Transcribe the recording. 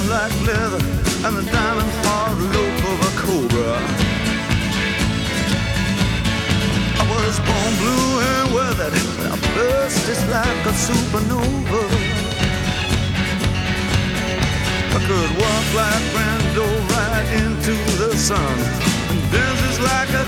like leather, and the diamond hard loop of a cobra. I was born blue and weathered, and I burst just like a supernova. I could walk like Brando right into the sun, and dance just like a